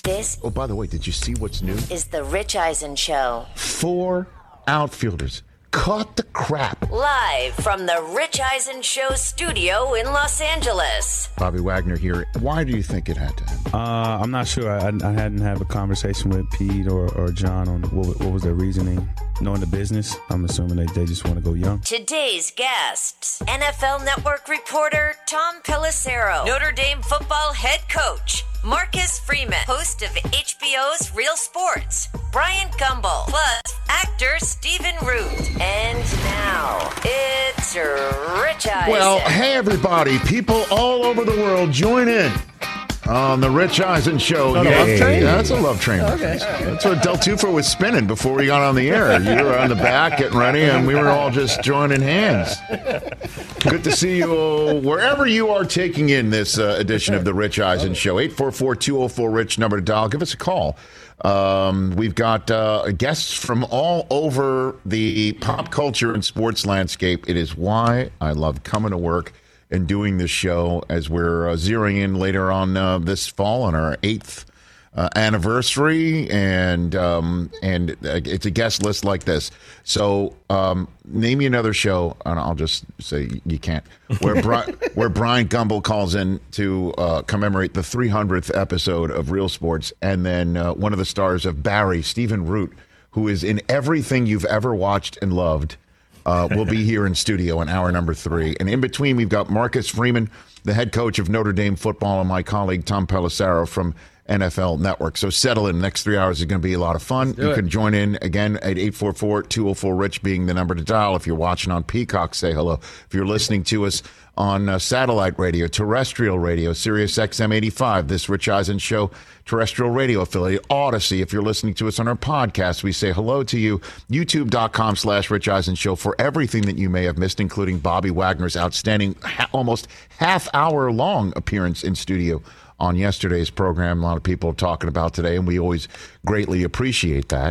This, oh, by the way, did you see what's new? is the Rich Eisen Show. 4 outfielders caught the crap. Live from the Rich Eisen Show studio in Los Angeles. Bobby Wagner here. Why do you think it had to happen? I'm not sure. I hadn't had a conversation with Pete or John on what was their reasoning. Knowing the business, I'm assuming they just want to go young. Today's guests, NFL Network reporter Tom Pelissero, Notre Dame football head coach Marcus Freeman, host of HBO's Real Sports, Brian Gumbel, plus actor Stephen Root. And now, it's Rich Eisen. Well, hey, everybody. People all over the world join in on the Rich Eisen Show. Love train? Yeah, that's a love train. Okay. That's what Del Tufo was spinning before we got on the air. You were on the back getting ready, and we were all just joining hands. Good to see you wherever you are taking in this edition of the Rich Eisen Show. 844-204-RICH, number to dial. Give us a call. We've got guests from all over the pop culture and sports landscape. It is why I love coming to work and doing this show as we're zeroing in later on this fall on our 8th anniversary, and it's a guest list like this. So name me another show, and I'll just say you can't. Where Brian Gumbel calls in to commemorate the 300th episode of Real Sports, and then one of the stars of Barry, Stephen Root, who is in everything you've ever watched and loved. We'll be here in studio in hour number 3. And in between, we've got Marcus Freeman, the head coach of Notre Dame football, and my colleague Tom Pelissero from NFL Network. So settle in. The next 3 hours is going to be a lot of fun. You can join in again at 844-204-RICH being the number to dial. If you're watching on Peacock, say hello. If you're listening to us on satellite radio, terrestrial radio, Sirius XM 85, this Rich Eisen Show terrestrial radio affiliate, Odyssey. If you're listening to us on our podcast, we say hello to you. YouTube.com/Rich Eisen Show for everything that you may have missed, including Bobby Wagner's outstanding, almost half-hour long appearance in studio on yesterday's program. A lot of people are talking about today, and we always greatly appreciate that.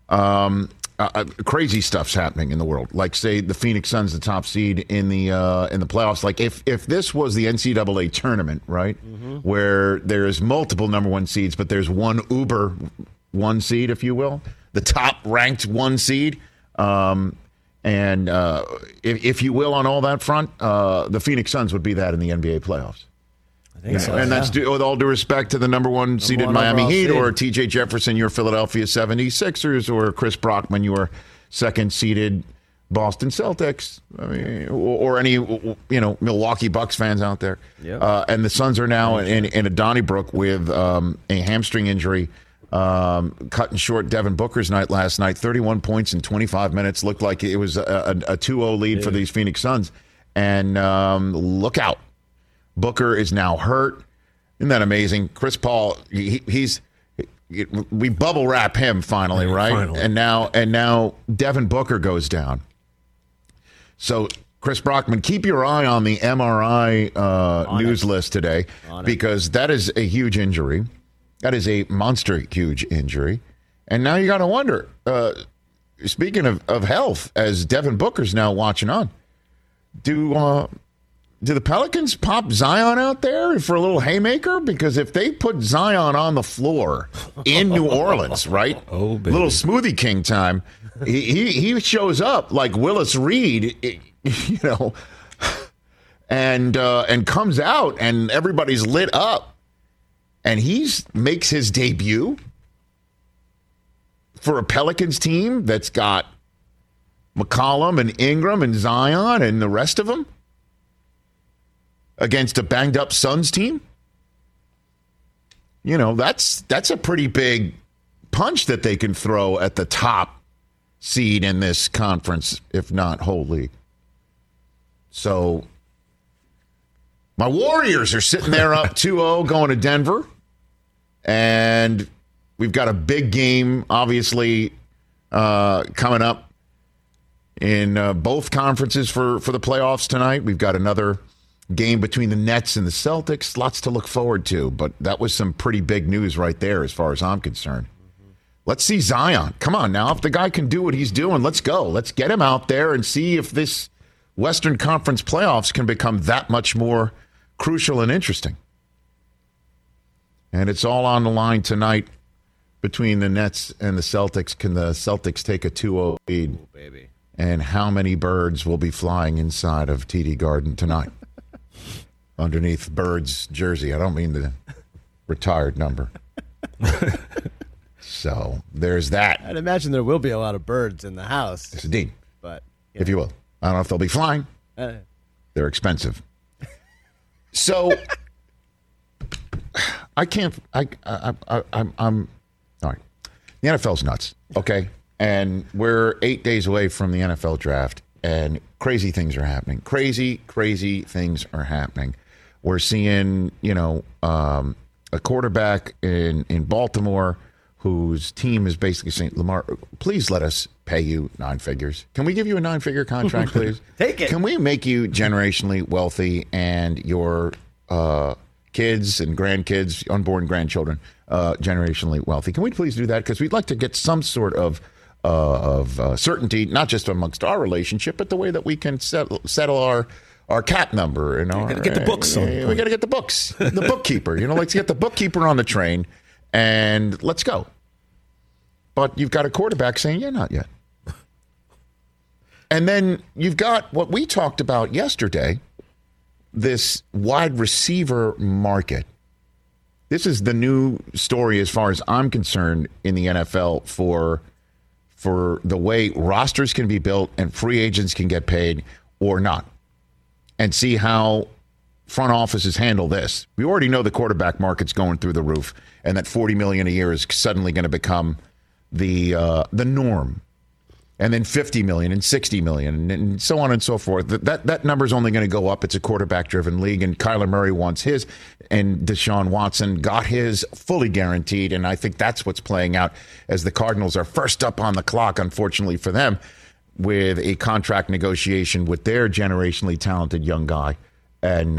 Crazy stuff's happening in the world. Like, say, the Phoenix Suns, the top seed in the playoffs. Like, if this was the NCAA tournament, right, where there's multiple number one seeds, but there's one uber one seed, if you will, the top ranked one seed, and if you will, on all that front, the Phoenix Suns would be that in the NBA playoffs. And that's with all due respect to the number one seeded Miami Heat, or TJ Jefferson, your Philadelphia 76ers, or Chris Brockman, your second seeded Boston Celtics. I mean, or any Milwaukee Bucks fans out there. Yep. And the Suns are now in a Donnybrook with a hamstring injury, cutting short Devin Booker's night last night. 31 points in 25 minutes. Looked like it was a 2-0 lead for these Phoenix Suns. And look out. Booker is now hurt. Isn't that amazing? Chris Paul, we bubble wrap him finally, right? Finally. And now Devin Booker goes down. So Chris Brockman, keep your eye on the MRI news list today, because that is a huge injury. That is a monster huge injury. And now you got to wonder, speaking of health, as Devin Booker's now watching on, do the Pelicans pop Zion out there for a little haymaker? Because if they put Zion on the floor in New Orleans, right? Oh, baby. Little Smoothie King time. He shows up like Willis Reed, and comes out, and everybody's lit up, and makes his debut for a Pelicans team that's got McCollum and Ingram and Zion and the rest of them, against a banged-up Suns team. That's a pretty big punch that they can throw at the top seed in this conference, if not whole league. So my Warriors are sitting there up 2-0 going to Denver. And we've got a big game, obviously, coming up in both conferences for the playoffs tonight. We've got another game between the Nets and the Celtics. Lots to look forward to, but that was some pretty big news right there as far as I'm concerned. Let's see Zion. Come on now. If the guy can do what he's doing, let's go. Let's get him out there and see if this Western Conference playoffs can become that much more crucial and interesting. And it's all on the line tonight between the Nets and the Celtics. Can the Celtics take a 2-0 lead? Oh, baby. And how many birds will be flying inside of TD Garden tonight? Underneath Bird's jersey. I don't mean the retired number. So there's that. I'd imagine there will be a lot of birds in the house. Yes, indeed. But if you will. I don't know if they'll be flying. They're expensive. So I can't. I'm all right. The NFL's nuts. Okay, and we're 8 days away from the NFL draft, and crazy things are happening. Crazy things are happening. We're seeing, a quarterback in Baltimore whose team is basically saying, Lamar, please let us pay you 9 figures. Can we give you a 9-figure contract, please? Take it. Can we make you generationally wealthy and your kids and grandkids, unborn grandchildren, generationally wealthy? Can we please do that? Because we'd like to get some sort of certainty, not just amongst our relationship, but the way that we can settle our cap number. And our, get the books on. We got to get the books. The bookkeeper. Let's get the bookkeeper on the train and let's go. But you've got a quarterback saying, yeah, not yet. And then you've got what we talked about yesterday, this wide receiver market. This is the new story as far as I'm concerned in the NFL for the way rosters can be built and free agents can get paid or not. And see how front offices handle this. We already know the quarterback market's going through the roof and that $40 million a year is suddenly going to become the norm. And then $50 million and $60 million and so on and so forth. That number's only going to go up. It's a quarterback-driven league, and Kyler Murray wants his, and Deshaun Watson got his fully guaranteed, and I think that's what's playing out as the Cardinals are first up on the clock, unfortunately for them, with a contract negotiation with their generationally talented young guy and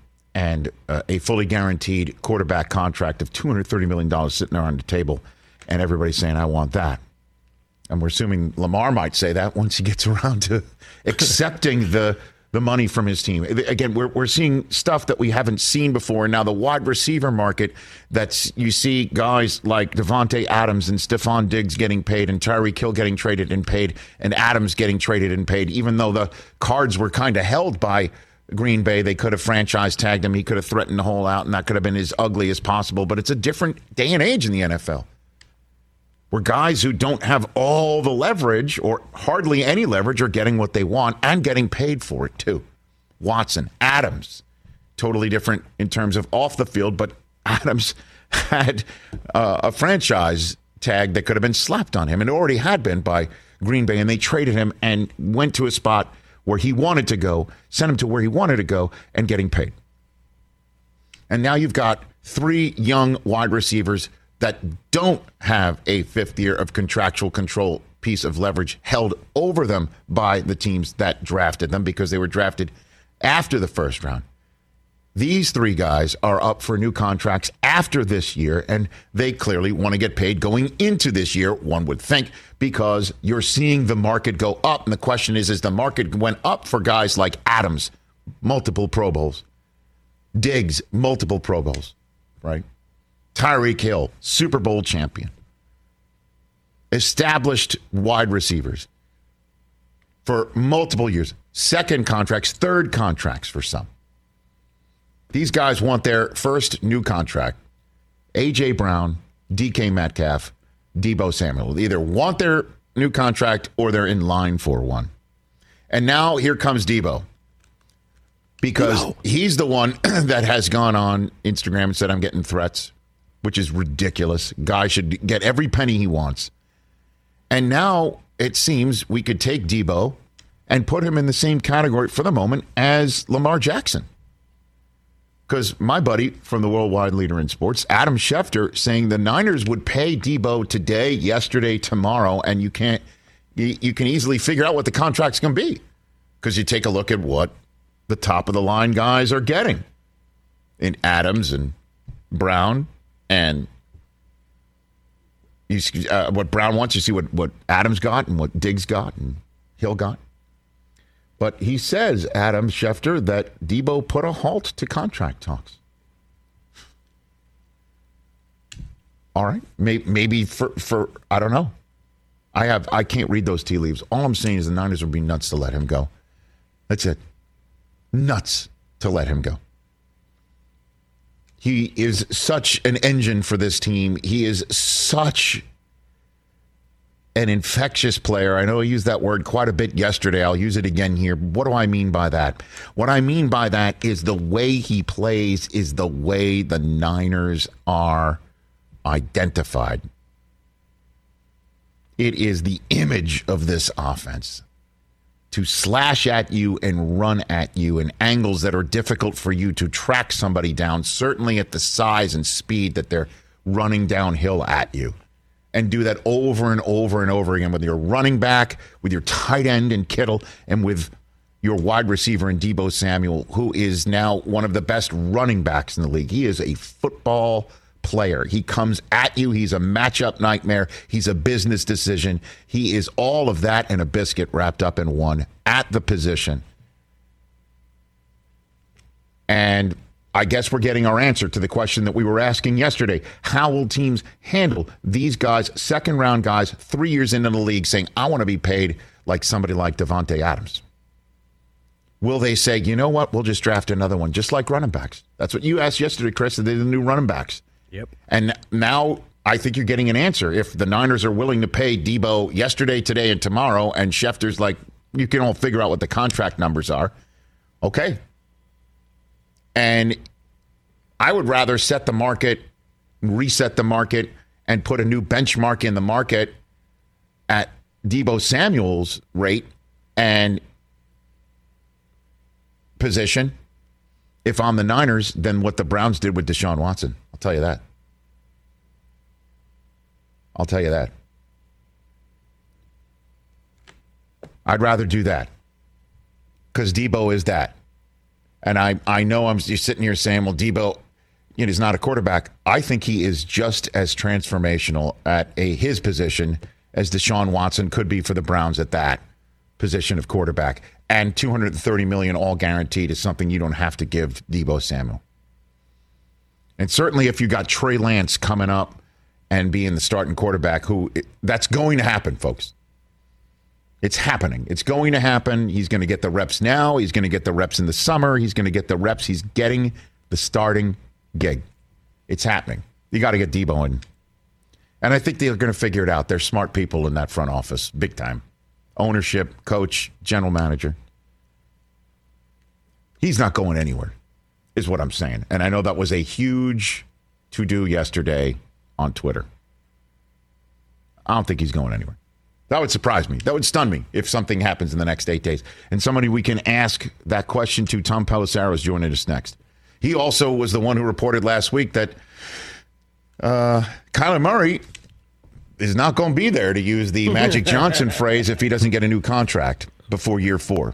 a fully guaranteed quarterback contract of $230 million sitting there on the table, and everybody's saying, I want that. And we're assuming Lamar might say that once he gets around to accepting the money from his team. Again, we're seeing stuff that we haven't seen before. Now, the wide receiver market, you see guys like Devontae Adams and Stephon Diggs getting paid and Tyreek Hill getting traded and paid and Adams getting traded and paid, even though the cards were kind of held by Green Bay. They could have franchise tagged him. He could have threatened the hole out, and that could have been as ugly as possible. But it's a different day and age in the NFL, where guys who don't have all the leverage or hardly any leverage are getting what they want and getting paid for it too. Watson, Adams, totally different in terms of off the field, but Adams had a franchise tag that could have been slapped on him, and it already had been by Green Bay, and they traded him and went to a spot where he wanted to go, sent him to where he wanted to go, and getting paid. And now you've got 3 young wide receivers that don't have a 5th year of contractual control piece of leverage held over them by the teams that drafted them because they were drafted after the first round. These 3 guys are up for new contracts after this year, and they clearly want to get paid going into this year, one would think, because you're seeing the market go up. And the question is the market went up for guys like Adams, multiple Pro Bowls, Diggs, multiple Pro Bowls, right? Tyreek Hill, Super Bowl champion. Established wide receivers for multiple years. 2nd contracts, 3rd contracts for some. These guys want their first new contract. A.J. Brown, DK Metcalf, Deebo Samuel. They either want their new contract or they're in line for one. And now here comes Deebo. Because he's the one that has gone on Instagram and said, I'm getting threats, which is ridiculous. Guy should get every penny he wants. And now it seems we could take Deebo and put him in the same category for the moment as Lamar Jackson. Because my buddy from the worldwide leader in sports, Adam Schefter, saying the Niners would pay Deebo today, yesterday, tomorrow, and you can easily figure out what the contract's going to be. Because you take a look at what the top of the line guys are getting in Adams and Brown, and you see, what Brown wants. You see what Adams got and what Diggs got and Hill got. But he says, Adam Schefter, that Deebo put a halt to contract talks. All right. Maybe for I don't know. I can't read those tea leaves. All I'm saying is the Niners would be nuts to let him go. That's it. Nuts to let him go. He is such an engine for this team. He is such an infectious player. I know I used that word quite a bit yesterday. I'll use it again here. What do I mean by that? What I mean by that is the way he plays is the way the Niners are identified. It is the image of this offense. To slash at you and run at you in angles that are difficult for you to track somebody down, certainly at the size and speed that they're running downhill at you. And do that over and over and over again with your running back, with your tight end in Kittle, and with your wide receiver in Deebo Samuel, who is now one of the best running backs in the league. He is a football player. He comes at you. He's a matchup nightmare. He's a business decision. He is all of that and a biscuit wrapped up in one at the position. And I guess we're getting our answer to the question that we were asking yesterday. How will teams handle these guys, second-round guys, 3 years into the league, saying, I want to be paid like somebody like Davante Adams? Will they say, you know what, we'll just draft another one, just like running backs? That's what you asked yesterday, Chris. They're the new running backs. Yep. And now I think you're getting an answer. If the Niners are willing to pay Deebo yesterday, today, and tomorrow, and Schefter's like, you can all figure out what the contract numbers are. Okay. And I would rather set the market, reset the market, and put a new benchmark in the market at Deebo Samuel's rate and position if I'm the Niners than what the Browns did with Deshaun Watson. I'll tell you that. I'll tell you that. I'd rather do that because Deebo is that. And I know you're sitting here saying, well, Deebo, he's not a quarterback. I think he is just as transformational at his position as Deshaun Watson could be for the Browns at that position of quarterback. And $230 million all guaranteed is something you don't have to give Deebo Samuel. And certainly if you got Trey Lance coming up and being the starting quarterback, that's going to happen, folks. It's happening. It's going to happen. He's going to get the reps now. He's going to get the reps in the summer. He's going to get the reps. He's getting the starting gig. It's happening. You got to get Deebo in. And I think they're going to figure it out. They're smart people in that front office, big time. Ownership, coach, general manager. He's not going anywhere, is what I'm saying. And I know that was a huge to-do yesterday on Twitter. I don't think he's going anywhere. That would surprise me. That would stun me if something happens in the next 8 days. And somebody we can ask that question to, Tom Pelissero, is joining us next. He also was the one who reported last week that Kyler Murray is not going to be there, to use the Magic Johnson phrase, if he doesn't get a new contract before year 4.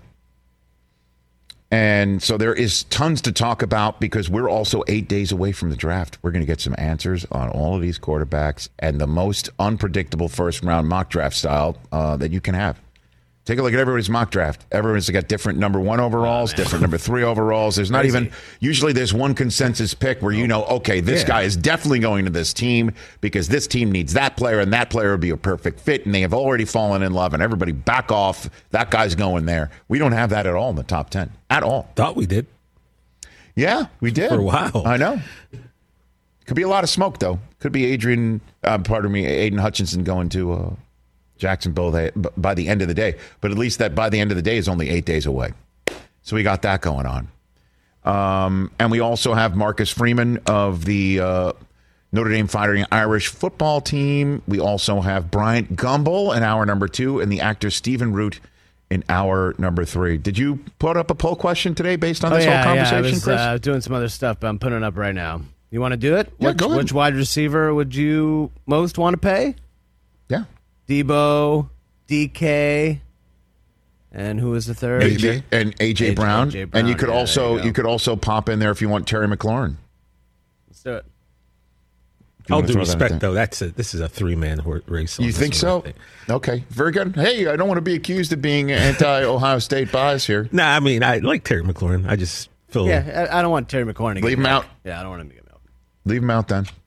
And so there is tons to talk about because we're also 8 days away from the draft. We're going to get some answers on all of these quarterbacks and the most unpredictable first-round mock draft style that you can have. Take a look at everybody's mock draft. Everyone's got different number 1 overalls, different number 3 overalls. There's not even, usually there's one consensus pick where okay, this guy is definitely going to this team because this team needs that player and that player would be a perfect fit, and they have already fallen in love and everybody back off. That guy's going there. We don't have that at all in the top 10. At all. Thought we did. Yeah, we did. For a while. I know. Could be a lot of smoke, though. Could be Aiden Hutchinson going to Jacksonville by the end of the day. But at least that by the end of the day is only 8 days away. So we got that going on. And we also have Marcus Freeman of the Notre Dame Fighting Irish football team. We also have Bryant Gumbel in hour number 2 and the actor Stephen Root in hour number 3. Did you put up a poll question today based on this whole conversation, Chris? I was doing some other stuff, but I'm putting it up right now. You want to do it? Yeah, go ahead. Which wide receiver would you most want to pay? Yeah. Deebo, DK, and who was the third? AJ Brown. AJ Brown. And you could also pop in there if you want Terry McLaurin. Let's do it. All due respect, though, this is a 3-man race. You think so? Okay, very good. Hey, I don't want to be accused of being anti-Ohio State bias here. No, I mean, I like Terry McLaurin. I just feel... Yeah, I don't want Terry McLaurin to leave him out. Yeah, I don't want him to get out. Leave him out then.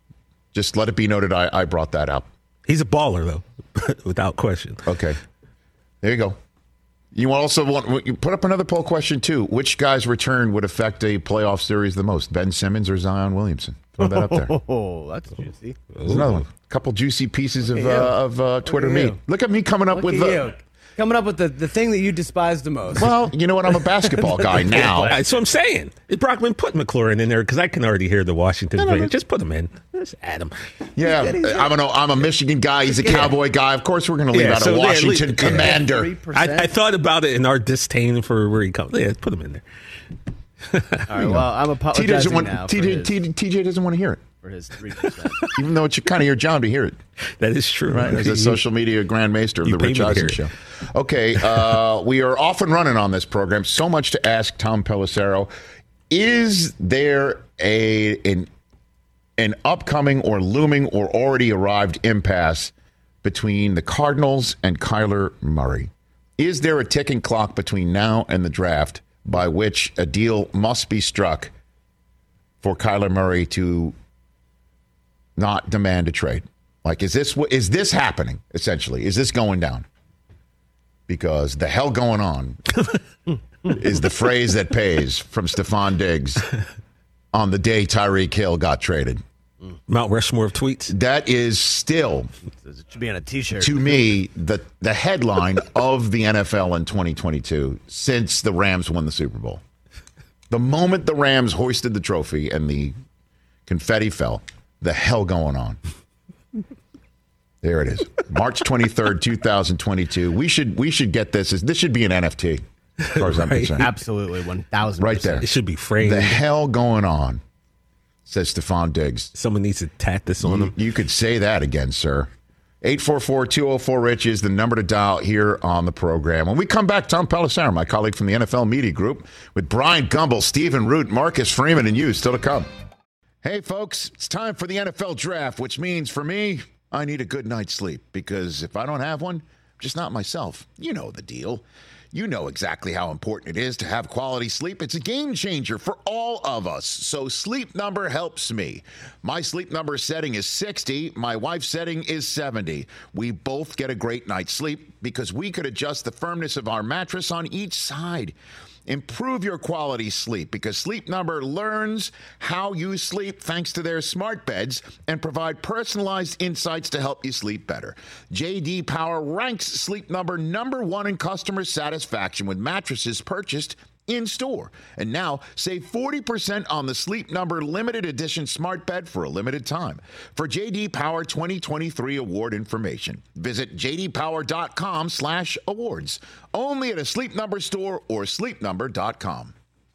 Just let it be noted I brought that up. He's a baller, though, without question. Okay. There you go. You also you put up another poll question, too. Which guy's return would affect a playoff series the most, Ben Simmons or Zion Williamson? Throw that up there. Oh, that's juicy. There's another one. A couple juicy pieces of Twitter meat. Look at me coming up with the... Coming up with the thing that you despise the most. Well, you know what? I'm a basketball guy now. That's what I'm saying. Brockman, put McLaurin in there because I can already hear the Washington players. Just put him in. Just add him. Yeah, I'm a Michigan guy. He's a Cowboy guy. Of course, we're going to leave out a Washington Commander. I thought about it in our disdain for where he comes. Yeah, put him in there. All right, well, I'm apologizing now. TJ doesn't want to hear it. For his 3%. Even though it's kind of your job to hear it. That is true. Right, as a social media Grand Maester of the Rich Eisen Show. Okay, we are off and running on this program. So much to ask Tom Pelissero. Is there an upcoming or looming or already arrived impasse between the Cardinals and Kyler Murray? Is there a ticking clock between now and the draft by which a deal must be struck for Kyler Murray to not demand a trade? Like, is this happening, essentially? Is this going down? Because the hell going on is the phrase that pays from Stephon Diggs on the day Tyreek Hill got traded. Mount Rushmore of tweets. That is still, it should be on a T-shirt. To me, the headline of the NFL in 2022 since the Rams won the Super Bowl. The moment the Rams hoisted the trophy and the confetti fell, the hell going on. There it is. March 23rd, 2022. We should get this. This should be an NFT, as far as I'm concerned. Absolutely, 1,000%. Right there. It should be framed. The hell going on, says Stephon Diggs. Someone needs to tat this on him. You could say that again, sir. 844-204-RICH is the number to dial here on the program. When we come back, Tom Pelissero, my colleague from the NFL Media Group, with Brian Gumbel, Stephen Root, Marcus Freeman, and you still to come. Hey, folks, it's time for the NFL Draft, which means for me, I need a good night's sleep, because if I don't have one, I'm just not myself. You know the deal. You know exactly how important it is to have quality sleep. It's a game changer for all of us. So Sleep Number helps me. My Sleep Number setting is 60. My wife's setting is 70. We both get a great night's sleep because we could adjust the firmness of our mattress on each side. Improve your quality sleep because Sleep Number learns how you sleep thanks to their smart beds and provide personalized insights to help you sleep better. J.D. Power ranks Sleep Number #1 in customer satisfaction with mattresses purchased in-store. And now, save 40% on the Sleep Number limited edition smart bed for a limited time. For J.D. Power 2023 award information, visit jdpower.com/awards. Only at a Sleep Number store or sleepnumber.com.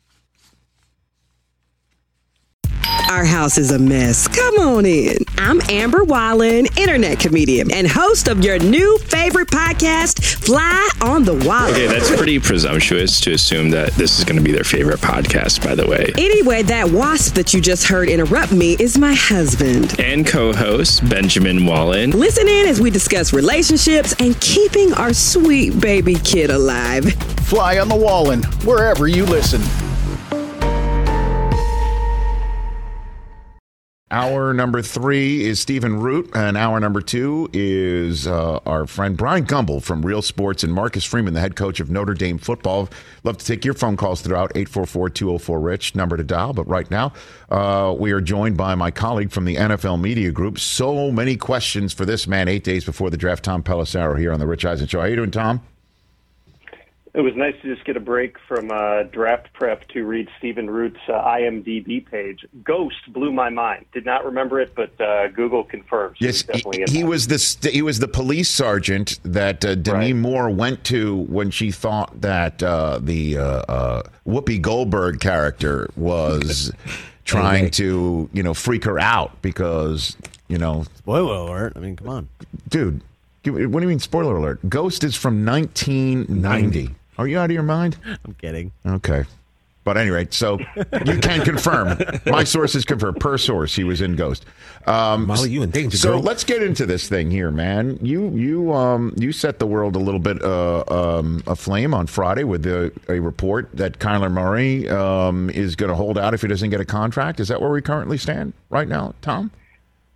Our house is a mess. Come on in. I'm Amber Wallen, internet comedian and host of your new favorite podcast, Fly on the Wall. Okay, that's pretty presumptuous to assume that this is going to be their favorite podcast, by the way. Anyway, that wasp that you just heard interrupt me is my husband. And co-host, Benjamin Wallen. Listen in as we discuss relationships and keeping our sweet baby kid alive. Fly on the Wallen, wherever you listen. Hour number 3 is Stephen Root, and hour number 2 is our friend Brian Gumbel from Real Sports and Marcus Freeman, the head coach of Notre Dame football. Love to take your phone calls throughout 844-204-RICH, number to dial. But right now, we are joined by my colleague from the NFL Media Group. So many questions for this man 8 days before the draft, Tom Pelissero here on the Rich Eisen Show. How you doing, Tom? It was nice to just get a break from draft prep to read Stephen Root's IMDb page. Ghost blew my mind. Did not remember it, but Google confirms. Yes, he was the police sergeant that Demi Moore went to when she thought that the Whoopi Goldberg character was trying to freak her out because Spoiler alert! I mean, come on, dude. What do you mean, spoiler alert? Ghost is from 1990. Are you out of your mind? I'm kidding. Okay. But anyway, so you can confirm. My sources confirm. Per source, he was in Ghost. Molly, you in danger, So girl. let's get into this thing here, man. You set the world a little bit aflame on Friday with a report that Kyler Murray is going to hold out if he doesn't get a contract. Is that where we currently stand right now, Tom?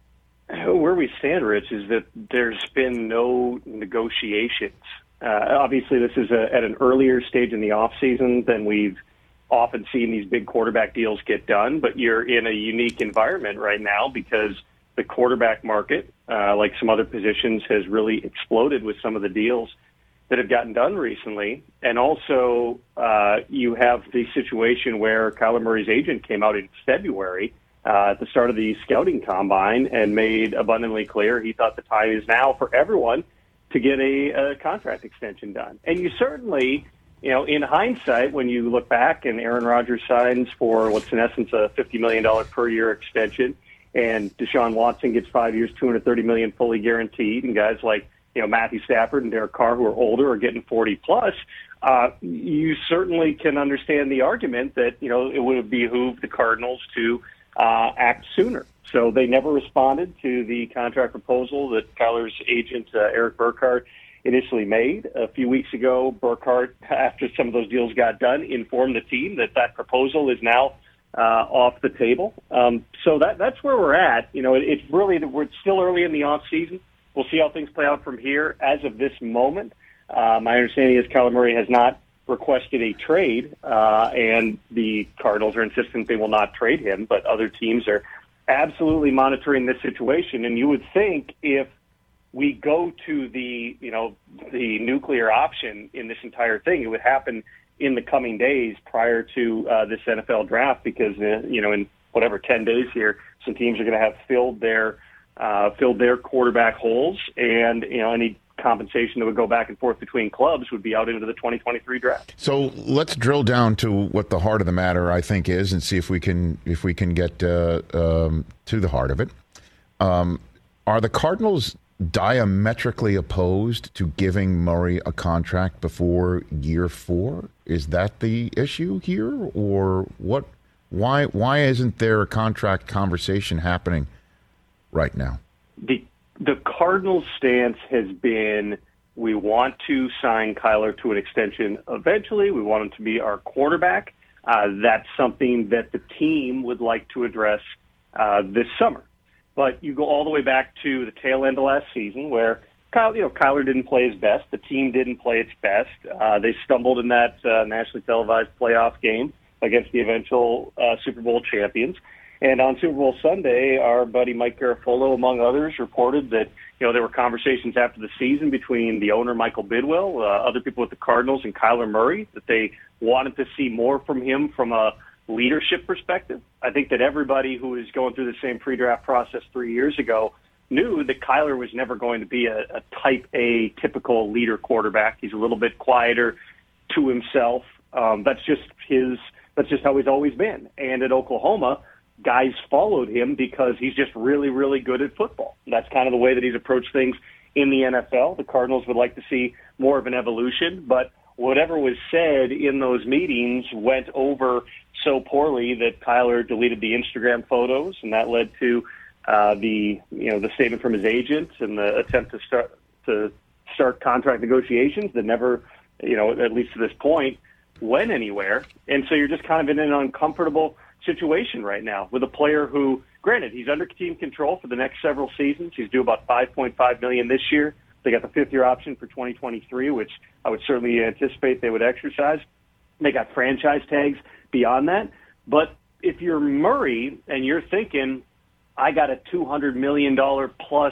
Where we stand, Rich, is that there's been no negotiations. Obviously, this is at an earlier stage in the offseason than we've often seen these big quarterback deals get done, but you're in a unique environment right now because the quarterback market, like some other positions, has really exploded with some of the deals that have gotten done recently. And also, you have the situation where Kyler Murray's agent came out in February at the start of the scouting combine and made abundantly clear he thought the time is now for everyone to get a contract extension done. And you certainly, in hindsight, when you look back and Aaron Rodgers signs for what's in essence a $50 million per year extension, and Deshaun Watson gets 5 years, $230 million fully guaranteed, and guys like Matthew Stafford and Derek Carr, who are older, are getting 40 plus. You certainly can understand the argument that it would have behooved the Cardinals to act sooner. So they never responded to the contract proposal that Kyler's agent, Eric Burkhart, initially made. A few weeks ago, Burkhart, after some of those deals got done, informed the team that proposal is now off the table. So that's where we're at. It's really, we're still early in the off season. We'll see how things play out from here. As of this moment, my understanding is Kyler Murray has not requested a trade, and the Cardinals are insistent they will not trade him, but other teams are absolutely monitoring this situation. And you would think if we go to the nuclear option in this entire thing, it would happen in the coming days prior to this NFL draft, because in whatever 10 days here, some teams are going to have filled their quarterback holes, and any compensation that would go back and forth between clubs would be out into the 2023 draft. So let's drill down to what the heart of the matter, I think, is, and see if we can get to the heart of it. Are the Cardinals diametrically opposed to giving Murray a contract before year 4? Is that the issue here, or what? Why isn't there a contract conversation happening right now? The Cardinals' stance has been, we want to sign Kyler to an extension eventually. We want him to be our quarterback. That's something that the team would like to address this summer. But you go all the way back to the tail end of last season, where Kyler didn't play his best. The team didn't play its best. They stumbled in that nationally televised playoff game against the eventual Super Bowl champions. And on Super Bowl Sunday, our buddy Mike Garafolo, among others, reported that there were conversations after the season between the owner, Michael Bidwell, other people with the Cardinals, and Kyler Murray, that they wanted to see more from him from a leadership perspective. I think that everybody who was going through the same pre-draft process 3 years ago knew that Kyler was never going to be a type A typical leader quarterback. He's a little bit quieter to himself. That's just how he's always been. And at Oklahoma, guys followed him because he's just really, really good at football. That's kind of the way that he's approached things in the NFL. The Cardinals would like to see more of an evolution, but whatever was said in those meetings went over so poorly that Kyler deleted the Instagram photos, and that led to the statement from his agent and the attempt to start contract negotiations that never, at least to this point, went anywhere. And so you're just kind of in an uncomfortable situation right now with a player who, granted, he's under team control for the next several seasons. He's due about $5.5 million this year. They got the fifth-year option for 2023, which I would certainly anticipate they would exercise. They got franchise tags beyond that. But if you're Murray and you're thinking, I got a $200 million plus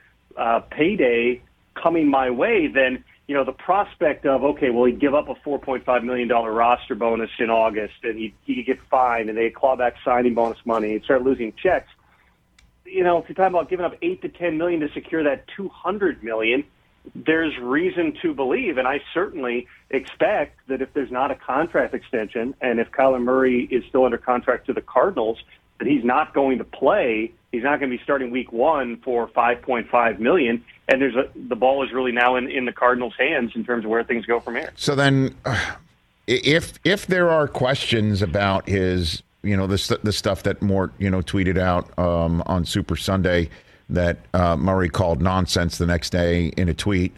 payday coming my way, then the prospect of, okay, well, he'd give up a $4.5 million roster bonus in August, and he could get fined, and they'd claw back signing bonus money, he'd start losing checks. If you're talking about giving up $8 to $10 million to secure that $200 million, there's reason to believe, and I certainly expect that if there's not a contract extension, and if Kyler Murray is still under contract to the Cardinals, that he's not going to play. He's not going to be starting week 1 for $5.5 million. And the ball is really now in the Cardinals' hands in terms of where things go from here. So then, if there are questions about his, the stuff that Mort, tweeted out on Super Sunday that Murray called nonsense the next day in a tweet,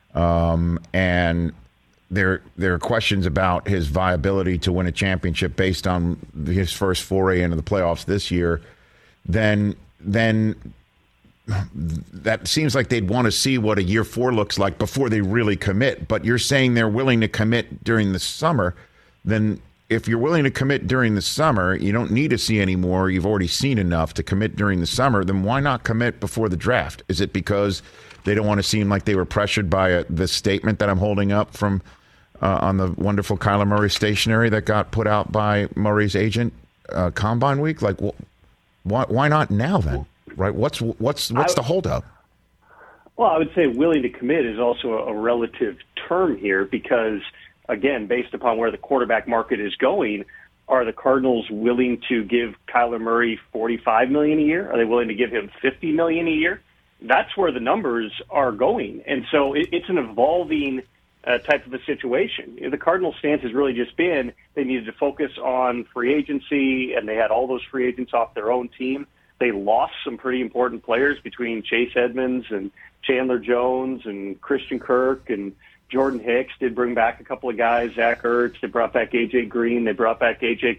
and there are questions about his viability to win a championship based on his first foray into the playoffs this year, then that seems like they'd want to see what a year 4 looks like before they really commit. But you're saying they're willing to commit during the summer. Then if you're willing to commit during the summer, you don't need to see any more. You've already seen enough to commit during the summer. Then why not commit before the draft? Is it because they don't want to seem like they were pressured by the statement that I'm holding up from on the wonderful Kyler Murray stationery that got put out by Murray's agent Combine Week? Like, why not now then? Right? What's the holdup? Well, I would say willing to commit is also a relative term here because, again, based upon where the quarterback market is going, are the Cardinals willing to give Kyler Murray $45 million a year? Are they willing to give him $50 million a year? That's where the numbers are going. And so it's an evolving type of a situation. The Cardinals' stance has really just been they needed to focus on free agency, and they had all those free agents off their own team. They lost some pretty important players between Chase Edmonds and Chandler Jones and Christian Kirk and Jordan Hicks. Did bring back a couple of guys, Zach Ertz. They brought back A.J. Green. They brought back James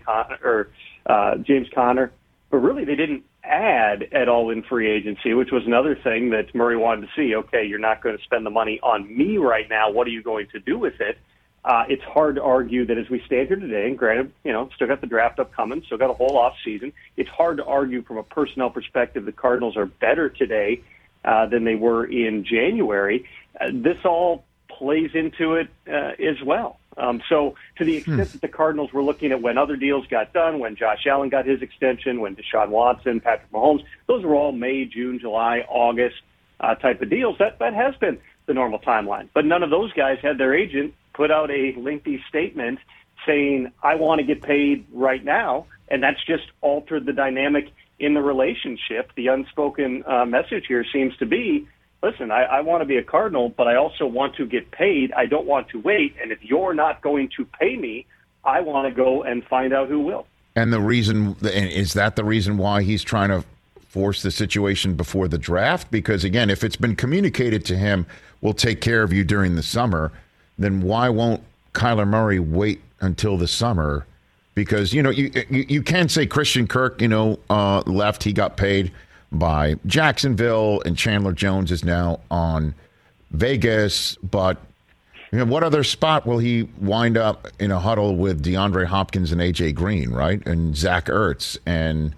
Conner. But really, they didn't add at all in free agency, which was another thing that Murray wanted to see. Okay, you're not going to spend the money on me right now. What are you going to do with it? It's hard to argue that as we stand here today, and granted, still got the draft upcoming, still got a whole off season. It's hard to argue from a personnel perspective the Cardinals are better today than they were in January. This all plays into it as well. So to the extent that the Cardinals were looking at when other deals got done, when Josh Allen got his extension, when Deshaun Watson, Patrick Mahomes, those were all May, June, July, August type of deals. That has been the normal timeline. But none of those guys had their agent put out a lengthy statement saying, I want to get paid right now, and that's just altered the dynamic in the relationship. The unspoken message here seems to be, listen, I want to be a Cardinal, but I also want to get paid. I don't want to wait, and if you're not going to pay me, I want to go and find out who will. And is that the reason why he's trying to force the situation before the draft? Because, again, if it's been communicated to him, we'll take care of you during the summer, then why won't Kyler Murray wait until the summer? Because, you can say Christian Kirk, left. He got paid by Jacksonville, and Chandler Jones is now on Vegas. But, what other spot will he wind up in a huddle with DeAndre Hopkins and A.J. Green, right? And Zach Ertz and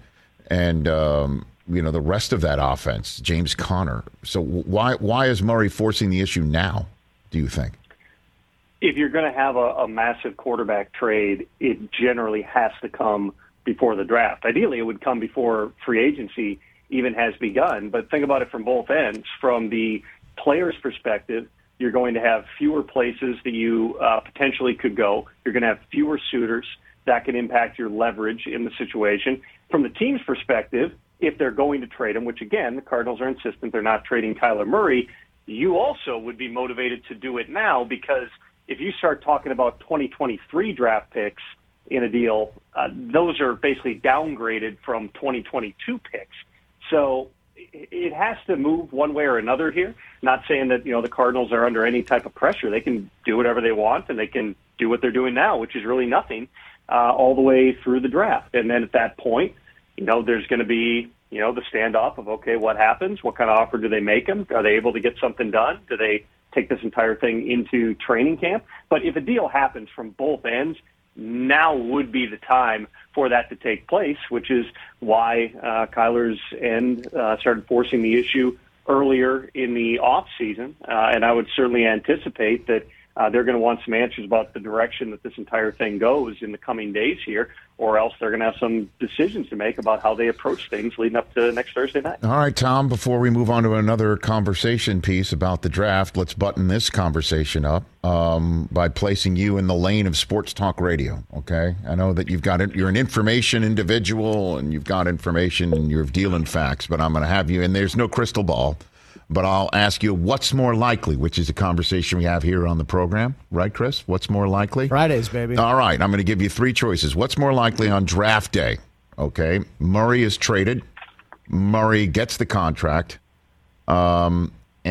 the rest of that offense, James Conner. So why is Murray forcing the issue now, do you think? If you're going to have a massive quarterback trade, it generally has to come before the draft. Ideally, it would come before free agency even has begun. But think about it from both ends. From the player's perspective, you're going to have fewer places that you potentially could go. You're going to have fewer suitors. That can impact your leverage in the situation. From the team's perspective, if they're going to trade him, which, again, the Cardinals are insistent they're not trading Kyler Murray, you also would be motivated to do it now because if you start talking about 2023 draft picks in a deal, those are basically downgraded from 2022 picks. So it has to move one way or another here. Not saying that, the Cardinals are under any type of pressure. They can do whatever they want, and they can do what they're doing now, which is really nothing, all the way through the draft. And then at that point, there's going to be, the standoff of, okay, what happens? What kind of offer do they make them? Are they able to get something done? Do they take this entire thing into training camp? But if a deal happens from both ends, now would be the time for that to take place, which is why Kyler's end started forcing the issue earlier in the off season. And I would certainly anticipate that they're going to want some answers about the direction that this entire thing goes in the coming days here, or else they're going to have some decisions to make about how they approach things leading up to next Thursday night. All right, Tom, before we move on to another conversation piece about the draft, let's button this conversation up by placing you in the lane of sports talk radio, okay? I know that you're an information individual, and you've got information, and you're dealing facts, but I'm going to have you, and there's no crystal ball, but I'll ask you what's more likely, which is a conversation we have here on the program. Right, Chris? What's more likely? Fridays, baby. All right. I'm going to give you three choices. What's more likely on draft day? Okay. Murray is traded. Murray gets the contract. Or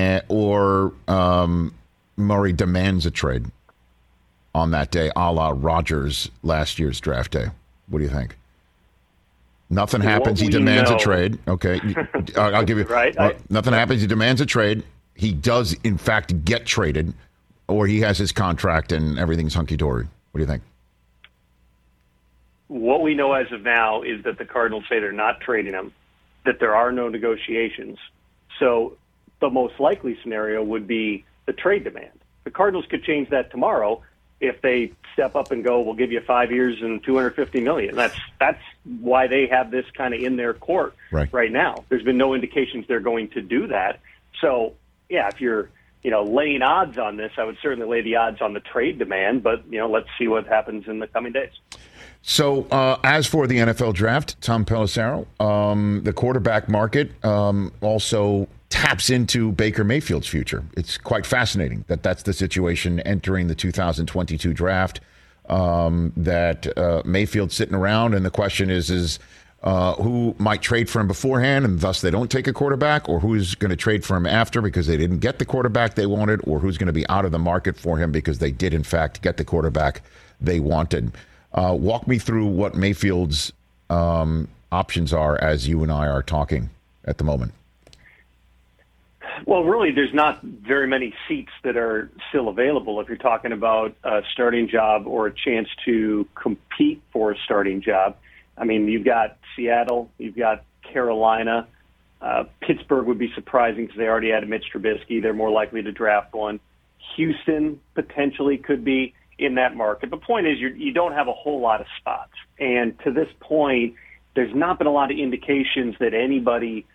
Murray demands a trade on that day, a la Rodgers last year's draft day. What do you think? Nothing happens. He demands a trade. Okay. I'll give you. Right. Nothing happens. He demands a trade. He does, in fact, get traded, or he has his contract and everything's hunky-dory. What do you think? What we know as of now is that the Cardinals say they're not trading him, that there are no negotiations. So the most likely scenario would be the trade demand. The Cardinals could change that tomorrow if they step up and go, we'll give you 5 years and $250 million. That's why they have this kind of in their court right now. There's been no indications they're going to do that. So, yeah, if you're laying odds on this, I would certainly lay the odds on the trade demand, but, let's see what happens in the coming days. So, as for the NFL draft, Tom Pelissero, the quarterback market also taps into Baker Mayfield's future. It's quite fascinating that that's the situation entering the 2022 draft, that Mayfield's sitting around, and the question is who might trade for him beforehand, and thus they don't take a quarterback, or who's going to trade for him after because they didn't get the quarterback they wanted, or who's going to be out of the market for him because they did, in fact, get the quarterback they wanted. Walk me through what Mayfield's options are as you and I are talking at the moment. Well, really, there's not very many seats that are still available if you're talking about a starting job or a chance to compete for a starting job. I mean, you've got Seattle, you've got Carolina. Pittsburgh would be surprising because they already had Mitch Trubisky. They're more likely to draft one. Houston potentially could be in that market. The point is you don't have a whole lot of spots. And to this point, there's not been a lot of indications that anybody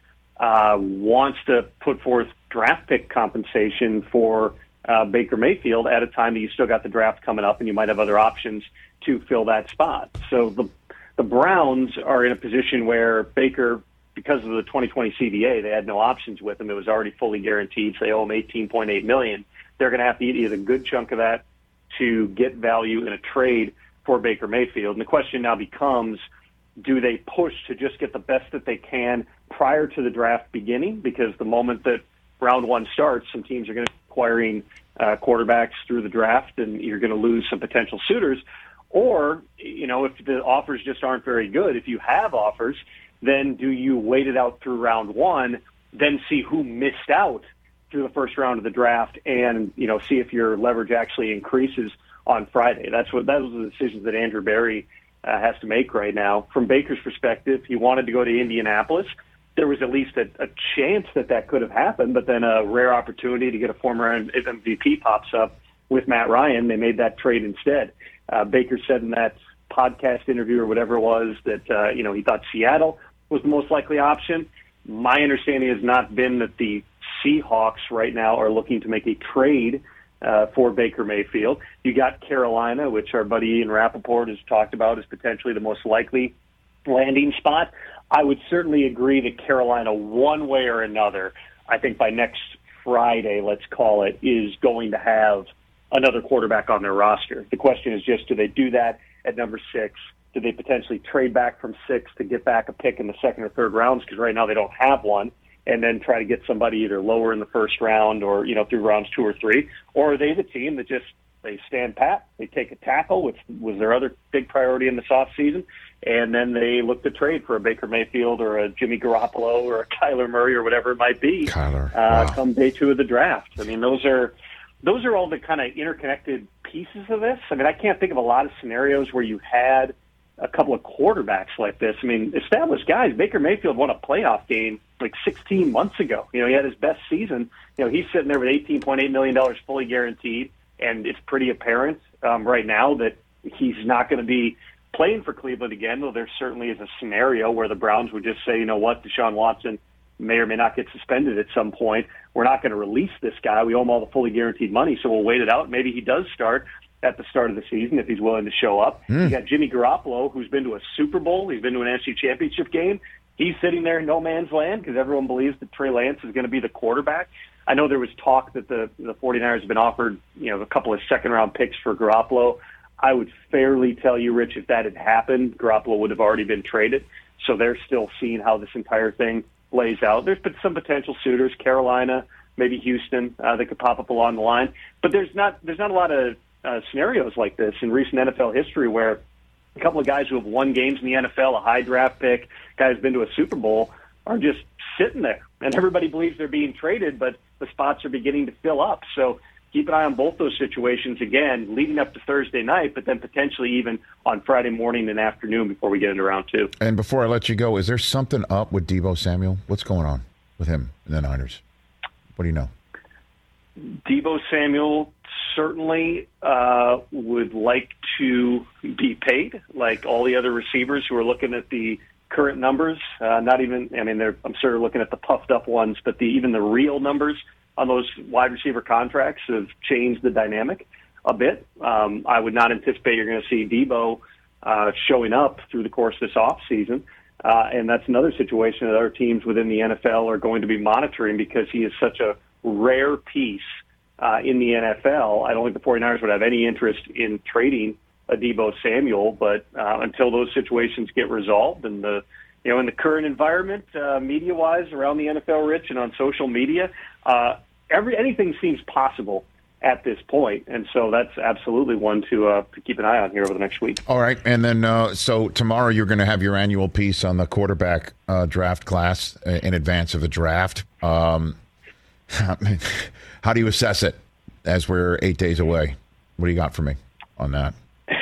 wants to put forth draft pick compensation for Baker Mayfield at a time that you still got the draft coming up and you might have other options to fill that spot. So the Browns are in a position where Baker, because of the 2020 CBA, they had no options with him. It was already fully guaranteed, so they owe him $18.8 million. They're going to have to eat a good chunk of that to get value in a trade for Baker Mayfield. And the question now becomes, do they push to just get the best that they can prior to the draft beginning? Because the moment that round one starts, some teams are going to be acquiring quarterbacks through the draft, and you're going to lose some potential suitors. Or, if the offers just aren't very good, if you have offers, then do you wait it out through round one, then see who missed out through the first round of the draft and, see if your leverage actually increases on Friday. Those are the decisions that Andrew Berry has to make right now. From Baker's perspective, he wanted to go to Indianapolis. There was at least a chance that could have happened, but then a rare opportunity to get a former MVP pops up with Matt Ryan. They made that trade instead. Baker said in that podcast interview or whatever it was that, he thought Seattle was the most likely option. My understanding has not been that the Seahawks right now are looking to make a trade for Baker Mayfield. You got Carolina, which our buddy Ian Rappaport has talked about as potentially the most likely landing spot. I would certainly agree that Carolina, one way or another, I think by next Friday, let's call it, is going to have another quarterback on their roster. The question is just, do they do that at number 6? Do they potentially trade back from 6 to get back a pick in the second or third rounds? Because right now they don't have one. And then try to get somebody either lower in the first round or, through rounds 2 or 3? Or are they the team that they stand pat, they take a tackle, which was their other big priority in this offseason, and then they look to trade for a Baker Mayfield or a Jimmy Garoppolo or a Kyler Murray or whatever it might be come day 2 of the draft. I mean, those are all the kind of interconnected pieces of this. I mean, I can't think of a lot of scenarios where you had a couple of quarterbacks like this. I mean, established guys. Baker Mayfield won a playoff game like 16 months ago. He had his best season. He's sitting there with $18.8 million fully guaranteed, and it's pretty apparent right now that he's not going to be playing for Cleveland again, though there certainly is a scenario where the Browns would just say, you know what, Deshaun Watson may or may not get suspended at some point. We're not going to release this guy. We owe him all the fully guaranteed money, so we'll wait it out. Maybe he does start at the start of the season if he's willing to show up. You got Jimmy Garoppolo, who's been to a Super Bowl. He's been to an NFC Championship game. He's sitting there in no man's land because everyone believes that Trey Lance is going to be the quarterback. I know there was talk that the 49ers have been offered, a couple of second-round picks for Garoppolo. I would fairly tell you, Rich, if that had happened, Garoppolo would have already been traded. So they're still seeing how this entire thing plays out. There's been some potential suitors, Carolina, maybe Houston, that could pop up along the line. But there's not a lot of scenarios like this in recent NFL history where a couple of guys who have won games in the NFL, a high draft pick, guy who's been to a Super Bowl, are just sitting there. And everybody believes they're being traded, but the spots are beginning to fill up. So keep an eye on both those situations, again, leading up to Thursday night, but then potentially even on Friday morning and afternoon before we get into round 2. And before I let you go, is there something up with Deebo Samuel? What's going on with him in the Niners? What do you know? Deebo Samuel certainly would like to be paid like all the other receivers who are looking at the current numbers. I'm sort of looking at the puffed up ones, but even the real numbers on those wide receiver contracts have changed the dynamic a bit. I would not anticipate you're going to see Deebo showing up through the course of this offseason. And that's another situation that other teams within the NFL are going to be monitoring because he is such a rare piece in the NFL. I don't think the 49ers would have any interest in trading a Deebo Samuel, but until those situations get resolved and in the current environment, media-wise around the NFL, Rich, and on social media, anything seems possible at this point, and so that's absolutely one to keep an eye on here over the next week. All right, and then so tomorrow you're going to have your annual piece on the quarterback draft class in advance of the draft. How do you assess it as we're 8 days away? What do you got for me on that?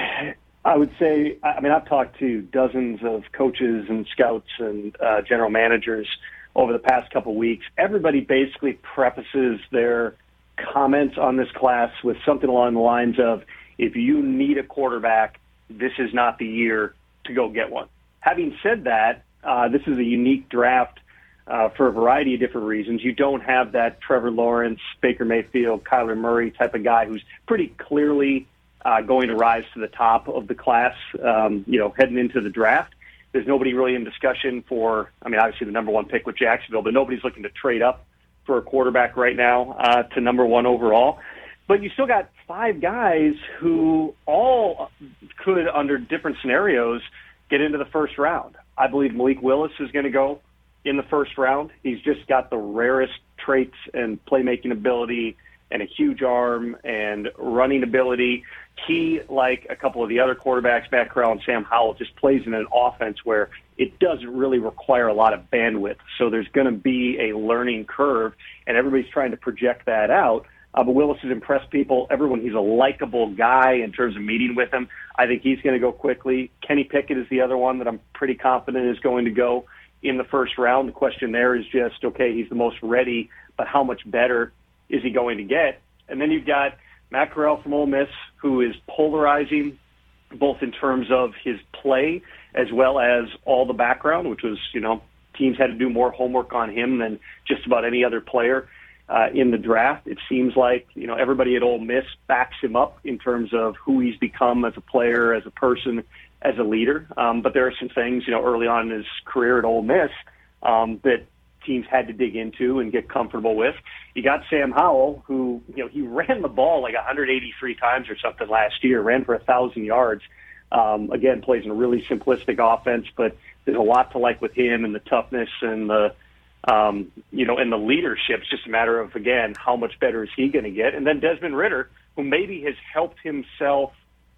I would say, I've talked to dozens of coaches and scouts and general managers over the past couple of weeks. Everybody basically prefaces their comments on this class with something along the lines of, if you need a quarterback, this is not the year to go get one. Having said that, this is a unique draft for a variety of different reasons. You don't have that Trevor Lawrence, Baker Mayfield, Kyler Murray type of guy who's pretty clearly going to rise to the top of the class, heading into the draft. There's nobody really in discussion for, obviously the number one pick with Jacksonville, but nobody's looking to trade up for a quarterback right now to number one overall. But you still got 5 guys who all could, under different scenarios, get into the first round. I believe Malik Willis is going to go in the first round. He's just got the rarest traits and playmaking ability and a huge arm and running ability. He, like a couple of the other quarterbacks, Matt Corral and Sam Howell, just plays in an offense where it doesn't really require a lot of bandwidth. So there's going to be a learning curve, and everybody's trying to project that out. But Willis has impressed people. He's a likable guy in terms of meeting with him. I think he's going to go quickly. Kenny Pickett is the other one that I'm pretty confident is going to go in the first round. The question there is just, okay, he's the most ready, but how much better is he going to get? And then you've got Matt Corral from Ole Miss, who is polarizing both in terms of his play as well as all the background, which was, teams had to do more homework on him than just about any other player in the draft. It seems like, everybody at Ole Miss backs him up in terms of who he's become as a player, as a person, as a leader. But there are some things, early on in his career at Ole Miss that teams had to dig into and get comfortable with. You got Sam Howell, who, he ran the ball like 183 times or something last year, ran for 1,000 yards. Again, plays in a really simplistic offense, but there's a lot to like with him and the toughness and the, and the leadership. It's just a matter of, again, how much better is he going to get? And then Desmond Ridder, who maybe has helped himself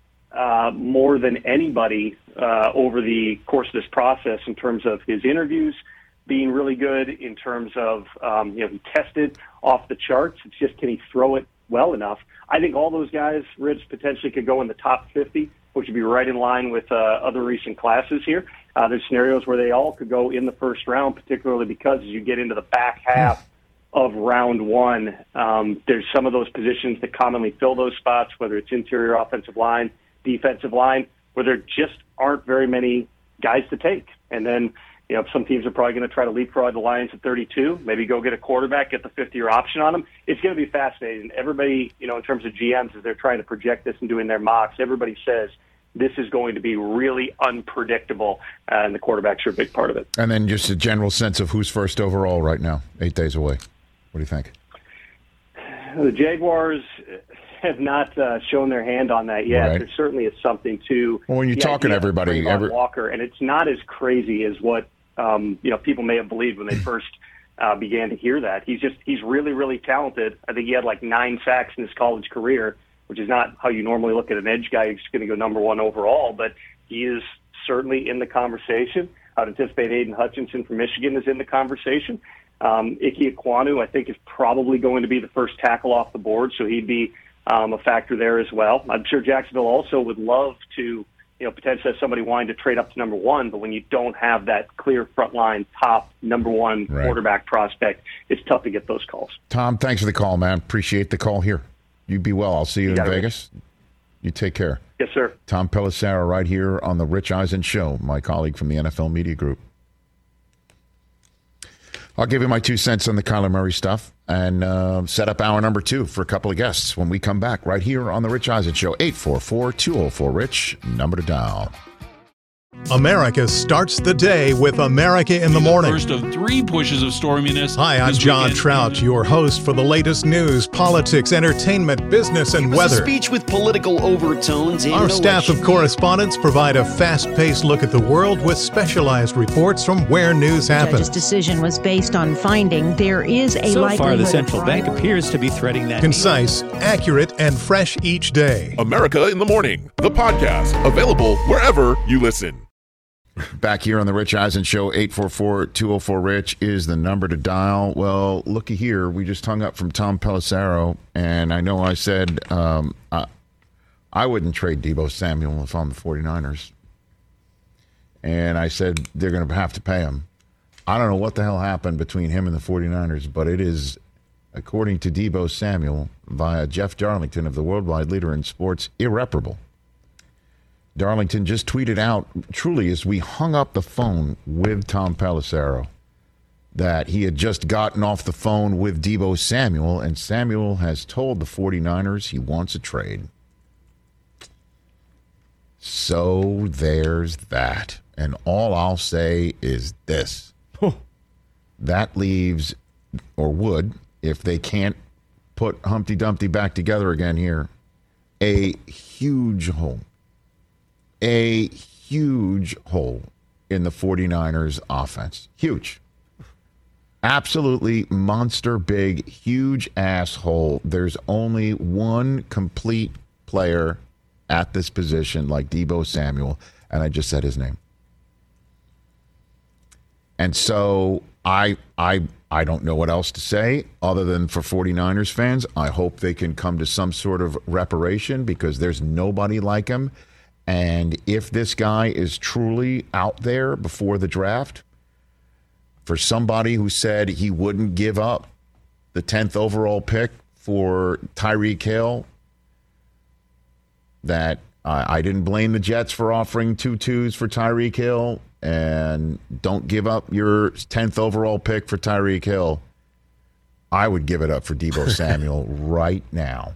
more than anybody over the course of this process in terms of his interviews being really good, in terms of, he tested off the charts. It's just, can he throw it well enough? I think all those guys, Rich, potentially could go in the top 50, which would be right in line with other recent classes here. There's scenarios where they all could go in the first round, particularly because as you get into the back half of round one, there's some of those positions that commonly fill those spots, whether it's interior offensive line, defensive line, where there just aren't very many guys to take. And then, some teams are probably going to try to leapfrog the Lions at 32, maybe go get a quarterback, get the 50-year option on them. It's going to be fascinating. Everybody, in terms of GMs, as they're trying to project this and doing their mocks, everybody says this is going to be really unpredictable, and the quarterbacks are a big part of it. And then just a general sense of who's first overall right now, 8 days away. What do you think? The Jaguars have not shown their hand on that yet. Right. There certainly is something to. Well, when you're talking to everybody, Walker, and it's not as crazy as what people may have believed when they first began to hear that. He's really, really talented. I think he had like 9 sacks in his college career, which is not how you normally look at an edge guy who's going to go number one overall. But he is certainly in the conversation. I would anticipate Aiden Hutchinson from Michigan is in the conversation. Ike Ekwonu, I think, is probably going to be the first tackle off the board, so he'd be a factor there as well. I'm sure Jacksonville also would love to, potentially have somebody wanting to trade up to number one, but when you don't have that clear frontline top number one quarterback prospect, it's tough to get those calls. Tom, thanks for the call, man. Appreciate the call here. You be well. I'll see you in Vegas. You take care. Yes, sir. Tom Pelissero right here on the Rich Eisen Show, my colleague from the NFL Media Group. I'll give you my 2 cents on the Kyler Murray stuff and set up hour number 2 for a couple of guests when we come back right here on the Rich Eisen Show. 844-204-RICH, number to dial. America starts the day with America in the Morning. First of 3 pushes of storminess. Hi, I'm John Trout, your host for the latest news, politics, entertainment, business, and weather. A speech with political overtones. Our staff of correspondents provide a fast-paced look at the world with specialized reports from where news happens. The judge's decision was based on finding there is a so far, the central bank appears to be threading that. Concise, accurate, and fresh each day. America in the Morning, the podcast, available wherever you listen. Back here on the Rich Eisen Show, 844-204-RICH is the number to dial. Well, looky here. We just hung up from Tom Pelissero, and I know I said I wouldn't trade Deebo Samuel if I'm the 49ers. And I said they're going to have to pay him. I don't know what the hell happened between him and the 49ers, but it is, according to Deebo Samuel, via Jeff Darlington of the Worldwide Leader in Sports, irreparable. Darlington just tweeted out, truly, as we hung up the phone with Tom Pelissero, that he had just gotten off the phone with Deebo Samuel, and Samuel has told the 49ers he wants a trade. So there's that. And all I'll say is this. That leaves, or would, if they can't put Humpty Dumpty back together again here, a huge hole. A huge hole in the 49ers offense. Huge. Absolutely monster big, huge asshole. There's only one complete player at this position like Deebo Samuel, and I just said his name. And so I don't know what else to say other than for 49ers fans, I hope they can come to some sort of reparation because there's nobody like him. And if this guy is truly out there before the draft, for somebody who said he wouldn't give up the 10th overall pick for Tyreek Hill, that I didn't blame the Jets for offering 2 2s for Tyreek Hill, and don't give up your 10th overall pick for Tyreek Hill. I would give it up for Deebo Samuel right now.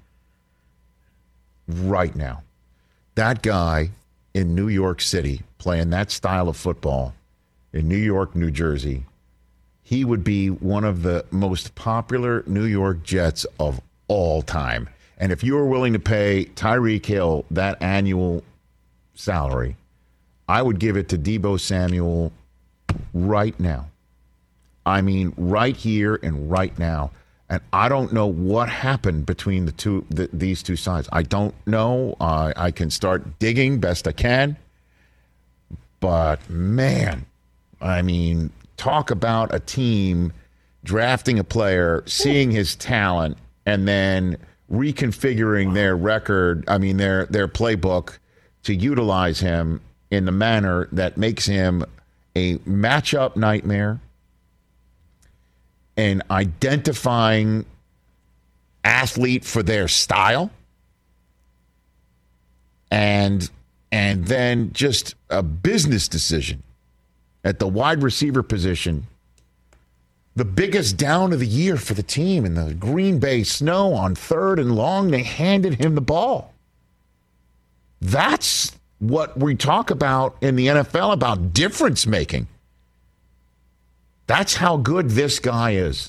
Right now. That guy in New York City playing that style of football in New York, New Jersey, he would be one of the most popular New York Jets of all time. And if you were willing to pay Tyreek Hill that annual salary, I would give it to Deebo Samuel right now. I mean, right here and right now. And I don't know what happened between these two sides. I don't know. I can start digging best I can. But, man, I mean, talk about a team drafting a player, seeing his talent, and then reconfiguring their record, their playbook to utilize him in the manner that makes him a matchup nightmare. And identifying athlete for their style, and then just a business decision at the wide receiver position. The biggest down of the year for the team in the Green Bay snow on 3rd and long, they handed him the ball. That's what we talk about in the NFL about difference making. That's how good this guy is.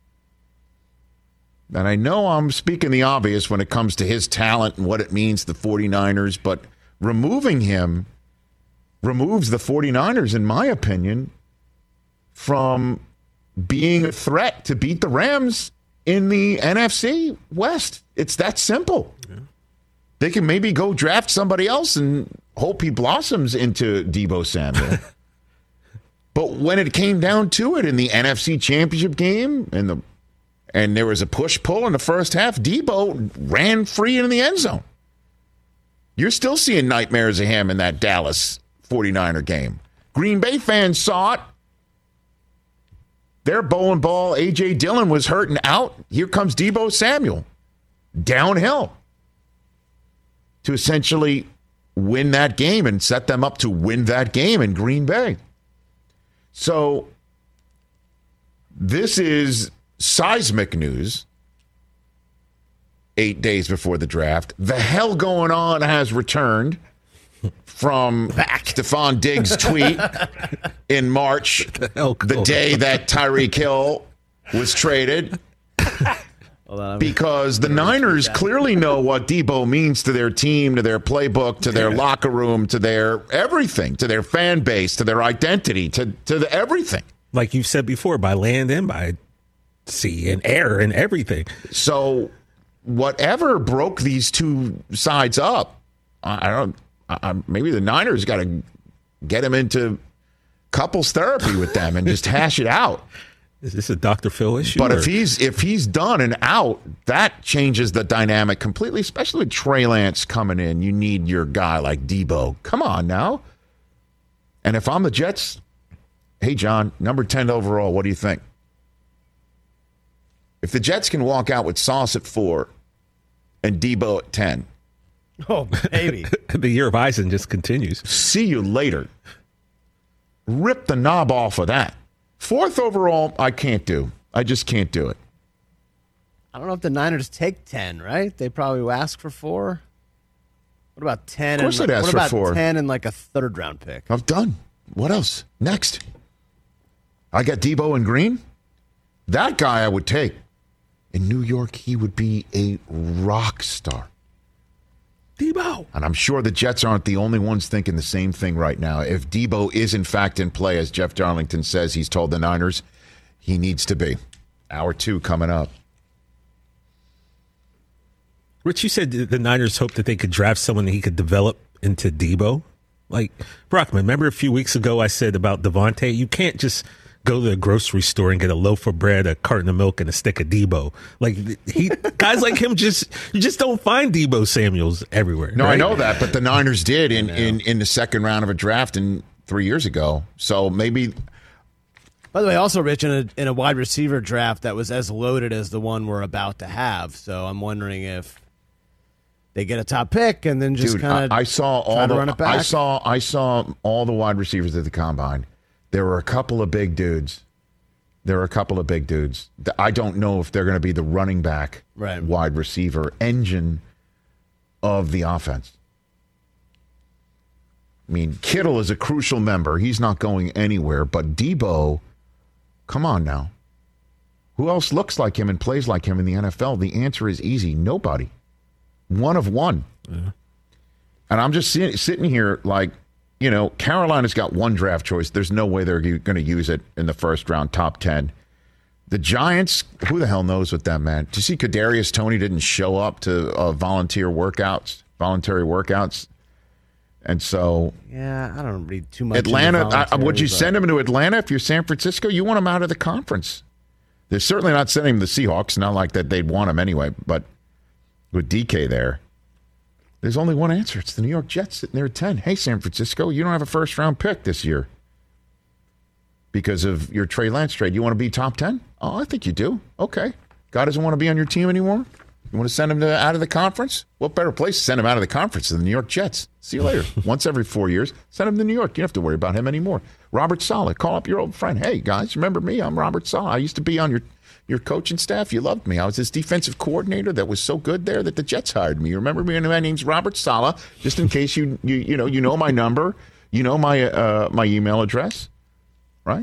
And I know I'm speaking the obvious when it comes to his talent and what it means to the 49ers, but removing him removes the 49ers, in my opinion, from being a threat to beat the Rams in the NFC West. It's that simple. Yeah. They can maybe go draft somebody else and hope he blossoms into Deebo Samuel. But when it came down to it in the NFC Championship game and there was a push-pull in the first half, Deebo ran free in the end zone. You're still seeing nightmares of him in that Dallas 49er game. Green Bay fans saw it. Their bowling ball, A.J. Dillon, was hurt and out. Here comes Deebo Samuel. Downhill. To essentially win that game and set them up to win that game in Green Bay. So this is seismic news 8 days before the draft. The hell going on has returned from Stephon Diggs' tweet in March, the day that Tyreek Hill was traded. Because the Niners clearly know what Deebo means to their team, to their playbook, to their locker room, to their everything, to their fan base, to their identity, to everything. Like you've said before, by land and by sea and air and everything. So whatever broke these two sides up, maybe the Niners got to get him into couples therapy with them and just hash it out. Is this a Dr. Phil issue? But if he's done and out, that changes the dynamic completely, especially with Trey Lance coming in. You need your guy like Deebo. Come on now. And if I'm the Jets, hey, John, number 10 overall, what do you think? If the Jets can walk out with Sauce at 4 and Deebo at 10. Oh, baby. The year of Eisen just continues. See you later. Rip the knob off of that. 4th overall, I can't do. I just can't do it. I don't know if the Niners take 10, right? They probably will ask for 4. What about 10? Of course they'd ask for 4. What about 10 and like a 3rd-round pick? I'm done. What else? Next. I got Deebo and Green. That guy I would take. In New York, he would be a rock star. Deebo. And I'm sure the Jets aren't the only ones thinking the same thing right now. If Deebo is in fact in play, as Jeff Darlington says he's told the Niners, he needs to be. Hour 2 coming up. Rich, you said the Niners hoped that they could draft someone that he could develop into Deebo. Like, Brockman, remember a few weeks ago I said about Devontae, you can't just go to the grocery store and get a loaf of bread, a carton of milk, and a stick of Deebo. Like guys like him, you just don't find Deebo Samuels everywhere. No, right? I know that, but the Niners did in the second round of a draft 3 years ago. So maybe. By the way, also, Rich, in a wide receiver draft that was as loaded as the one we're about to have. So I'm wondering if they get a top pick and then just kind of I saw all the run it back. I saw all the wide receivers at the combine. There were a couple of big dudes. I don't know if they're going to be the running back, wide receiver engine of the offense. I mean, Kittle is a crucial member. He's not going anywhere. But Deebo, come on now. Who else looks like him and plays like him in the NFL? The answer is easy. Nobody. One of one. Yeah. And I'm just sitting here like, you know, Carolina's got one draft choice. There's no way they're going to use it in the first round, top 10. The Giants, who the hell knows with them, man? Did you see Kadarius Toney didn't show up to voluntary workouts? And so... Yeah, I don't read too much. Atlanta, would you send him to Atlanta if you're San Francisco? You want him out of the conference. They're certainly not sending him to the Seahawks. Not like that they'd want him anyway, but with DK there, there's only one answer. It's the New York Jets sitting there at 10. Hey, San Francisco, you don't have a first-round pick this year because of your Trey Lance trade. You want to be top 10? Oh, I think you do. Okay. God doesn't want to be on your team anymore? You want to send him out of the conference? What better place to send him out of the conference than the New York Jets? See you later. Once every 4 years, send him to New York. You don't have to worry about him anymore. Robert Saleh, call up your old friend. Hey, guys, remember me? I'm Robert Saleh. I used to be on your coaching staff. You loved me. I was this defensive coordinator that was so good there that the Jets hired me. You remember me? My name's Robert Saleh. Just in case you know my number, you know my email address, right?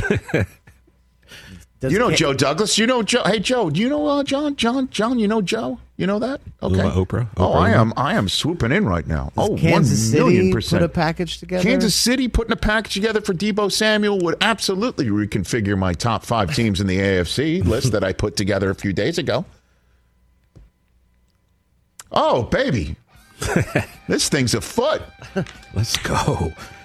You know Joe Douglas. You know Joe. Hey Joe, do you know John? John, you know Joe? You know that? Okay. Oprah. Oh, I am swooping in right now. Does Kansas City put a package together? Kansas City putting a package together for Deebo Samuel would absolutely reconfigure my top 5 teams in the AFC list that I put together a few days ago. Oh, baby. This thing's afoot. Let's go.